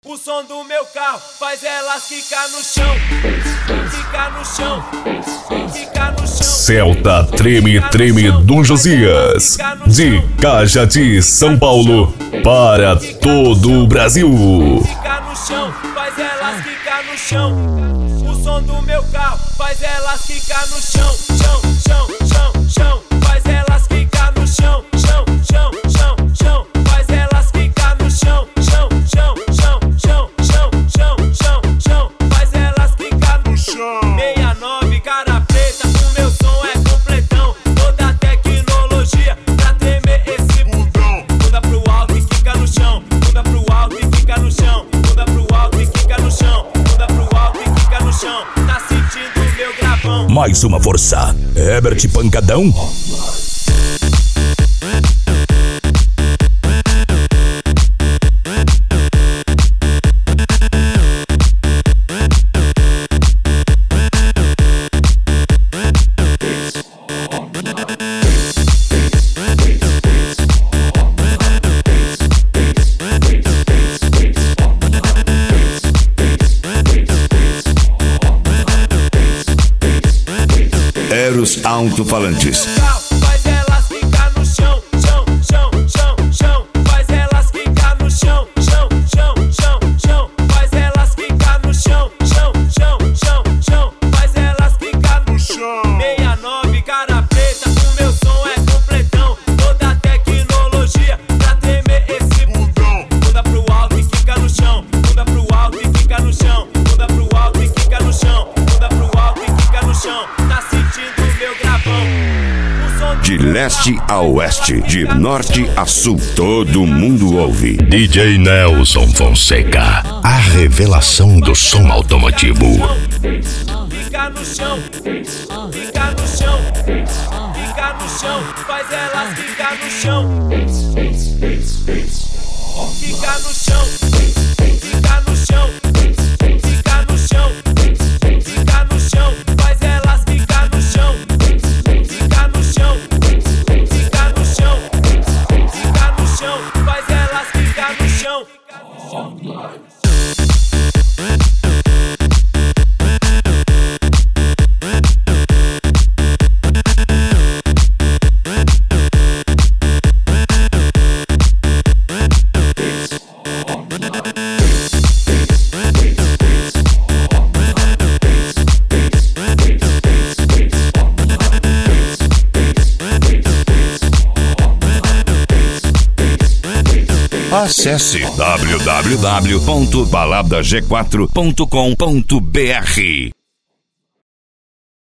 O som do meu carro faz elas quicar no chão, quicar no chão, quicar no chão. Celta Treme Treme do Josias, de Cajati, São Paulo, para todo o Brasil. Quicar no chão, faz elas quicar no chão. O som do meu carro faz elas quicar no chão, chão, chão, chão, chão. Faz elas quicar no chão, chão, chão, chão, chão. Faz elas quicar no chão, chão, chão, chão, chão, chão, chão, chão, chão. Faz elas quicar no chão. 69 cara preta, o meu som é completão. Toda a tecnologia pra tremer esse bundão. Muda pro alto e quica no chão, muda pro alto e quica no chão, muda pro alto e quica no chão, muda pro alto e quica no chão. Tá sentindo o meu gravão? Mais uma força, Herbert Pancadão. Eros Alto-Falantes. Faz elas quicar no chão, chão, chão, chão, chão. Faz elas quicar no chão, chão, chão, chão, chão. Faz elas quicar no chão, chão, chão, chão, chão. Faz elas quicar no chão. 69 cara preta, o meu som é completão. Toda a tecnologia pra tremer esse bundão. Muda pro alto e quica no chão, muda pro alto e quica no chão, muda pro alto e quica no chão, muda pro alto e quica no chão. Tá sentindo o meu gravão? De leste a oeste, de norte a sul, todo mundo ouve. DJ Nelson Fonseca, a revelação do som automotivo. Fica no chão, fica no chão, fica no chão. Faz elas ficar no chão, fica no chão, fica no chão, fica no chão, fica no chão. Faz elas ficar no chão, fica no chão, fica no chão, fica no chão. Faz elas ficar no chão. Acesse www.baladag4.com.br.